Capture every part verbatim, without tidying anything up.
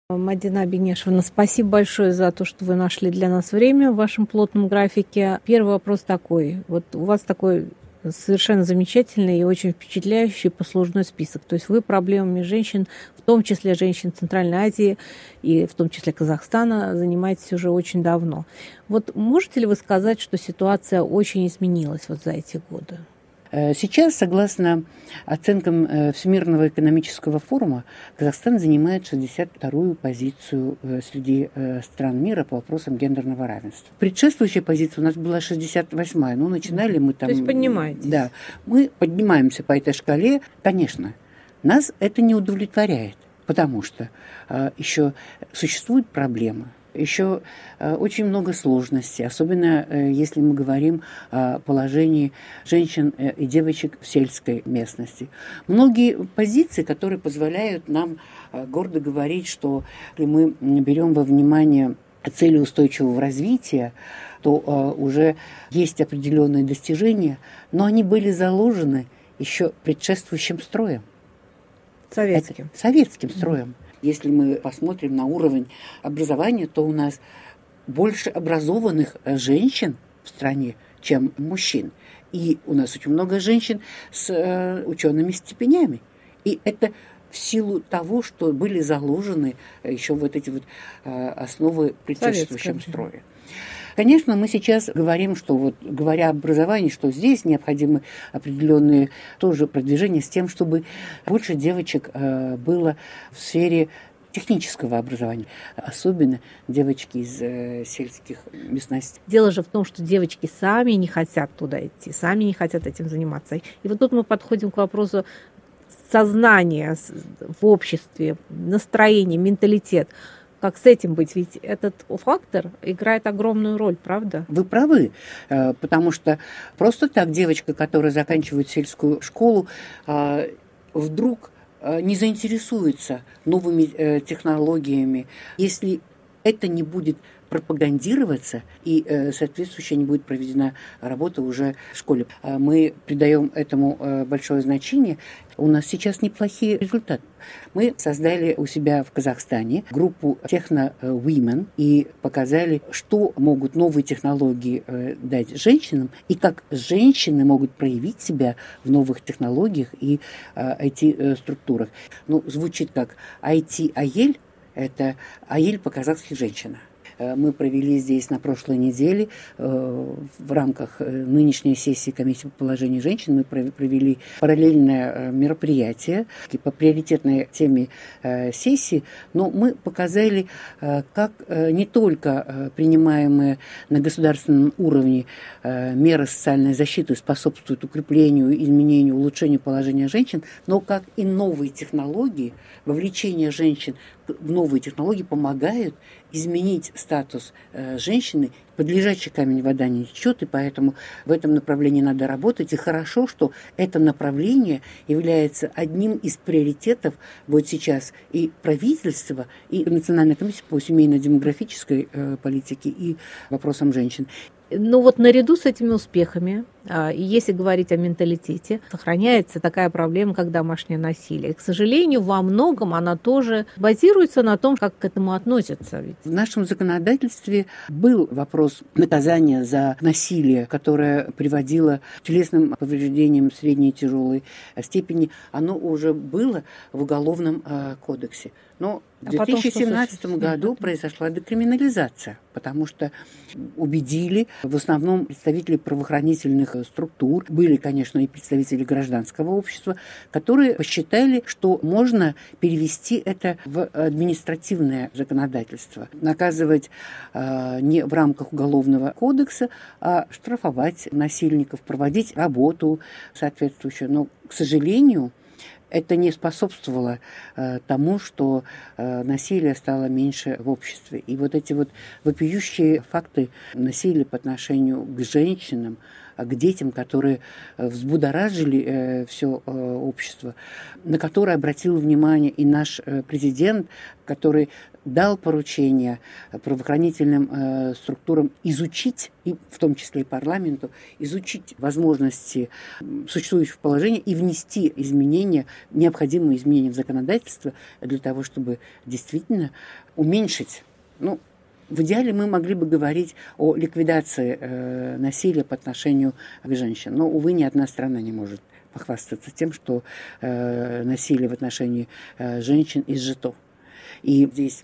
Мадина Бенешевна, спасибо большое за то, что вы нашли для нас время в вашем плотном графике. Первый вопрос такой. Вот у вас такой совершенно замечательный и очень впечатляющий послужной список. То есть вы проблемами женщин, в том числе женщин Центральной Азии и в том числе Казахстана, занимаетесь уже очень давно. Вот можете ли вы сказать, что ситуация очень изменилась вот за эти годы? Сейчас, согласно оценкам Всемирного экономического форума, Казахстан занимает шестьдесят вторую позицию среди стран мира по вопросам гендерного равенства. Предшествующая позиция у нас была шестьдесят восьмая. Ну, начинали мы там... То есть поднимаетесь? Да. Мы поднимаемся по этой шкале. Конечно, нас это не удовлетворяет, потому что еще существуют проблемы. Еще очень много сложностей, особенно если мы говорим о положении женщин и девочек в сельской местности. Многие позиции, которые позволяют нам гордо говорить, что если мы берем во внимание цели устойчивого развития, то уже есть определенные достижения, но они были заложены еще предшествующим строем. Советским. Это, советским строем. Если мы посмотрим на уровень образования, то у нас больше образованных женщин в стране, чем мужчин. И у нас очень много женщин с э, учеными степенями. И это в силу того, что были заложены еще вот эти вот э, основы предшествующего строя. Конечно, мы сейчас говорим, что вот говоря об образовании, что здесь необходимы определенные тоже продвижения с тем, чтобы больше девочек э, было в сфере технического образования, особенно девочки из э, сельских местностей. Дело же в том, что девочки сами не хотят туда идти, сами не хотят этим заниматься. И вот тут мы подходим к вопросу сознания в обществе, настроения, менталитет. Как с этим быть? Ведь этот фактор играет огромную роль, правда? Вы правы, потому что просто так девочка, которая заканчивает сельскую школу, вдруг не заинтересуется новыми технологиями, если это не будет пропагандироваться и э, соответствующая не будет проведена работа уже в школе. Мы придаем этому э, большое значение. У нас сейчас неплохие результаты. Мы создали у себя в Казахстане группу Techno Women и показали, что могут новые технологии э, дать женщинам и как женщины могут проявить себя в новых технологиях и э, ай ти-структурах. Ну, звучит как ай ти-Аель, это Аель по-казахски женщина. Мы провели здесь на прошлой неделе в рамках нынешней сессии комиссии по положению женщин. Мы провели параллельное мероприятие по приоритетной теме сессии, но мы показали, как не только принимаемые на государственном уровне меры социальной защиты способствуют укреплению, изменению, улучшению положения женщин, но как и новые технологии, вовлечение женщин в новые технологии помогают изменить статус э, женщины. Под лежачий камень вода не течет, и поэтому в этом направлении надо работать. И хорошо, что это направление является одним из приоритетов вот сейчас и правительства, и Национальной комиссии по семейно-демографической э, политике, и вопросам женщин. Ну вот наряду с этими успехами, если говорить о менталитете, сохраняется такая проблема, как домашнее насилие. И, к сожалению, во многом она тоже базируется на том, как к этому относятся. В нашем законодательстве был вопрос наказания за насилие, которое приводило к телесным повреждениям средней и тяжелой степени. Оно уже было в Уголовном кодексе. Но в две тысячи семнадцатом году произошла декриминализация, потому что убедили в основном представители правоохранительных структур, были, конечно, и представители гражданского общества, которые посчитали, что можно перевести это в административное законодательство, наказывать э, не в рамках Уголовного кодекса, а штрафовать насильников, проводить работу соответствующую. Но, к сожалению, это не способствовало э, тому, что э, насилие стало меньше в обществе. И вот эти вот вопиющие факты насилия по отношению к женщинам к детям, которые взбудоражили все общество, на которые обратил внимание и наш президент, который дал поручение правоохранительным э, структурам изучить, и в том числе и парламенту, изучить возможности существующего положения и внести изменения, необходимые изменения в законодательство для того, чтобы действительно уменьшить, ну, в идеале мы могли бы говорить о ликвидации э, насилия по отношению к женщинам, но, увы, ни одна страна не может похвастаться тем, что э, насилие в отношении э, женщин изжито. И здесь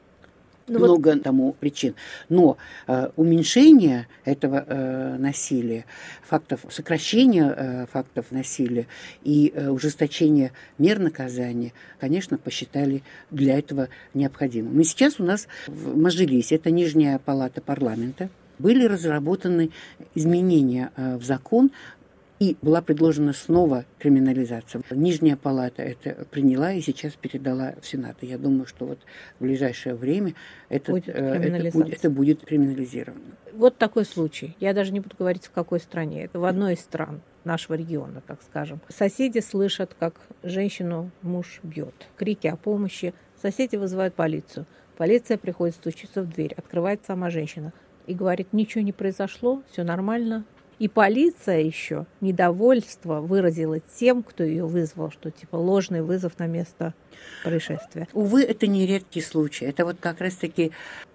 ну, много вот... тому причин. Но э, уменьшение этого э, насилия, фактов, сокращение э, фактов насилия и э, ужесточение мер наказания, конечно, посчитали для этого необходимым. И сейчас у нас в Мажилисе, это нижняя палата парламента, были разработаны изменения э, в закон, и была предложена снова криминализация. Нижняя палата это приняла и сейчас передала в Сенат. И я думаю, что вот в ближайшее время это будет, это будет, это будет криминализировано. Вот такой случай. Я даже не буду говорить, в какой стране. Это в одной из стран нашего региона, так скажем. Соседи слышат, как женщину муж бьет. Крики о помощи. Соседи вызывают полицию. Полиция приходит, стучится в дверь. Открывает сама женщина и говорит, ничего не произошло, все нормально. И полиция еще недовольство выразила тем, кто ее вызвал, что типа ложный вызов на место происшествия. Увы, это не редкий случай. Это вот как раз-таки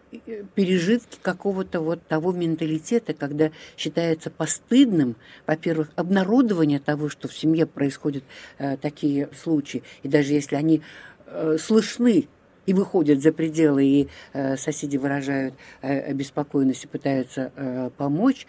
пережитки какого-то вот того менталитета, когда считается постыдным, во-первых, обнародование того, что в семье происходят э, такие случаи. И даже если они э, слышны и выходят за пределы, и э, соседи выражают э, обеспокоенность и пытаются э, помочь,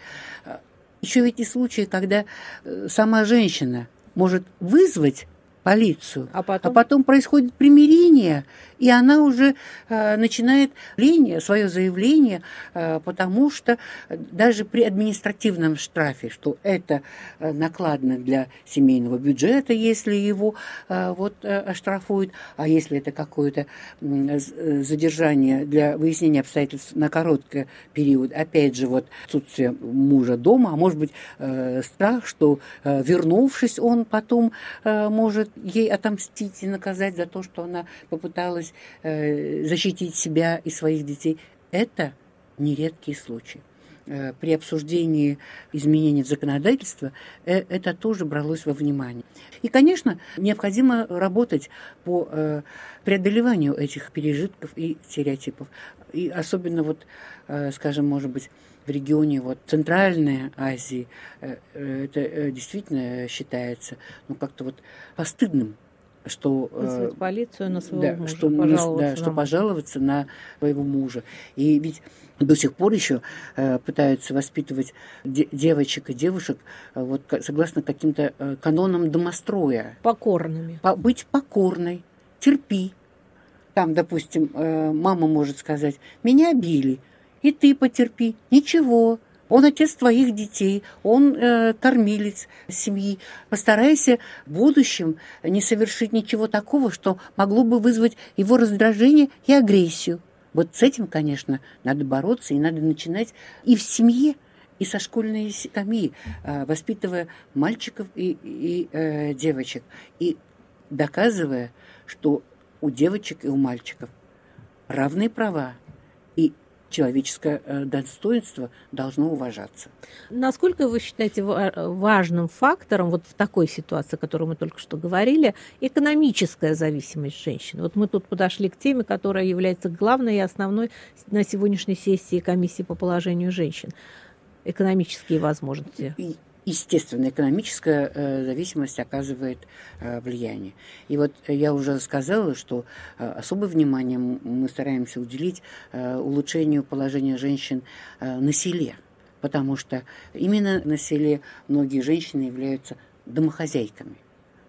еще ведь и случаи, когда сама женщина может вызвать полицию, а потом, а потом происходит примирение, и она уже э, начинает линию, свое заявление, э, потому что даже при административном штрафе, что это э, накладно для семейного бюджета, если его э, вот, э, оштрафуют, а если это какое-то э, задержание для выяснения обстоятельств на короткий период, опять же, вот отсутствие мужа дома, а может быть э, страх, что э, вернувшись, он потом э, может ей отомстить и наказать за то, что она попыталась э, защитить себя и своих детей. Это нередкий случай. Э, при обсуждении изменений в законодательство э, это тоже бралось во внимание. И, конечно, необходимо работать по э, преодолеванию этих пережитков и стереотипов. И особенно, вот, э, скажем, может быть, в регионе вот, Центральной Азии э, э, это э, действительно считается ну, как-то вот постыдным, что, вызвать э, полицию на своего да, мужа, что, пожаловаться, да, что пожаловаться на своего мужа. И ведь до сих пор еще э, пытаются воспитывать де- девочек и девушек э, вот, согласно каким-то э, канонам домостроя. Покорными. По- быть покорной, терпи. Там, допустим, э, мама может сказать, меня били, и ты потерпи, ничего. Он отец твоих детей, он э, кормилец семьи. Постарайся в будущем не совершить ничего такого, что могло бы вызвать его раздражение и агрессию. Вот с этим, конечно, надо бороться, и надо начинать и в семье, и со школьной скамьи, э, воспитывая мальчиков и, и э, девочек, и доказывая, что у девочек и у мальчиков равные права, и человеческое достоинство должно уважаться. Насколько вы считаете важным фактором вот в такой ситуации, о которой мы только что говорили, экономическая зависимость женщин? Вот мы тут подошли к теме, которая является главной и основной на сегодняшней сессии комиссии по положению женщин. Экономические возможности. Естественно, экономическая э, зависимость оказывает э, влияние. И вот я уже сказала, что э, особое внимание мы стараемся уделить э, улучшению положения женщин э, на селе, потому что именно на селе многие женщины являются домохозяйками.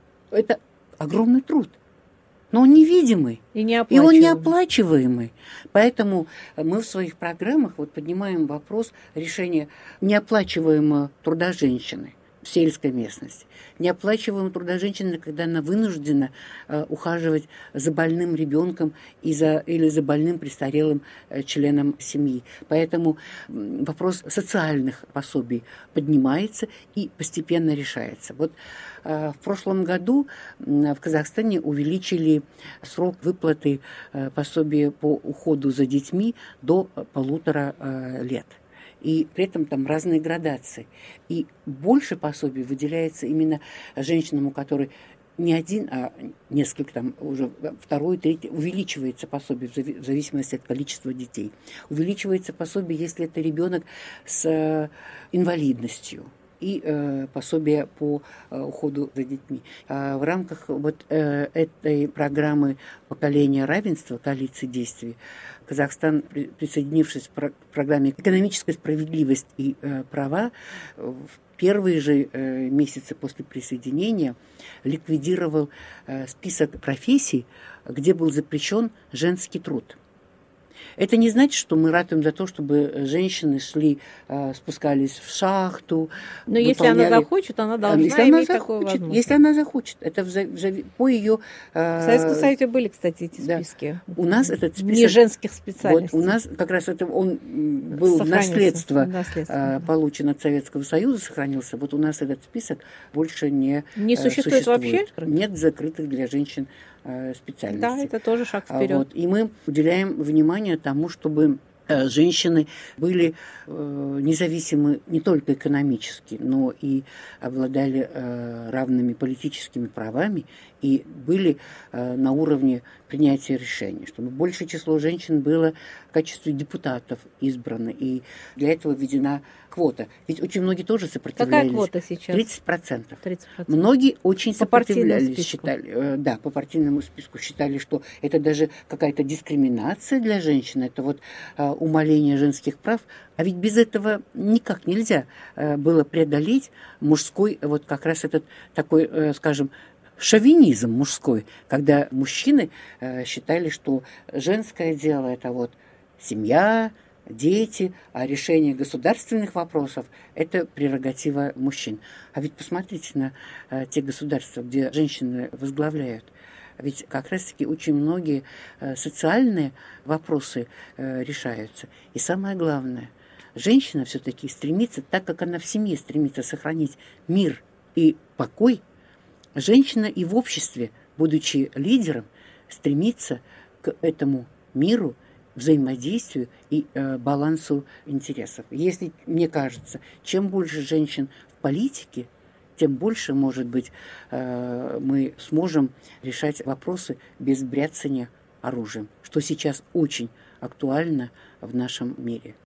Это огромный труд, но он невидимый, и, и он неоплачиваемый. Поэтому мы в своих программах вот поднимаем вопрос решения неоплачиваемого труда женщины. в сельской местности. Неоплачиваемого труда женщины, когда она вынуждена э, ухаживать за больным ребенком и за, или за больным престарелым э, членом семьи. Поэтому э, вопрос социальных пособий поднимается и постепенно решается. Вот э, в прошлом году э, в Казахстане увеличили срок выплаты э, пособия по уходу за детьми до полутора э, лет. И при этом там разные градации. И больше пособий выделяется именно женщинам, у которых не один, а несколько, там уже второй, третий, увеличивается пособие в зависимости от количества детей. Увеличивается пособие, если это ребенок с инвалидностью. И э, пособие по э, уходу за детьми. А в рамках вот э, этой программы поколения равенства, коалиции действий, Казахстан, присоединившись к программе «Экономическая справедливость и э, права», в первые же э, месяцы после присоединения ликвидировал э, список профессий, где был запрещен женский труд. Это не значит, что мы ратуем за то, чтобы женщины шли, спускались в шахту. Но если она захочет, она должна если иметь она захочет, такую возможность. Если она захочет. Это в, в, по ее... В Советском Союзе были, кстати, эти да. списки. У нас этот список... Не женских специальностей. Вот, у нас как раз это он был в наследство, наследство получен от Советского Союза, сохранился. Вот у нас этот список больше не, не существует, существует вообще? Нет закрытых для женщин специальностей. Да, это тоже шаг вперед. Вот. И мы уделяем внимание тому, чтобы женщины были независимы не только экономически, но и обладали равными политическими правами и были на уровне принятия решений, чтобы большее число женщин было в качестве депутатов избрано. И для этого введена квота. Ведь очень многие тоже сопротивлялись. Какая квота сейчас? тридцать процентов. тридцать процентов. Многие очень по сопротивлялись, считали, да, по партийному списку считали, что это даже какая-то дискриминация для женщин, это вот умаление женских прав. А ведь без этого никак нельзя было преодолеть мужской, вот как раз этот такой, скажем, шовинизм мужской, когда мужчины считали, что женское дело – это вот семья, дети, а решение государственных вопросов – это прерогатива мужчин. А ведь посмотрите на э, те государства, где женщины возглавляют. Ведь как раз-таки очень многие э, социальные вопросы э, решаются. И самое главное, женщина все-таки стремится, так как она в семье стремится сохранить мир и покой, женщина и в обществе, будучи лидером, стремится к этому миру, взаимодействию и э, балансу интересов. Если, мне кажется, чем больше женщин в политике, тем больше, может быть, э, мы сможем решать вопросы без бряцания оружием, что сейчас очень актуально в нашем мире.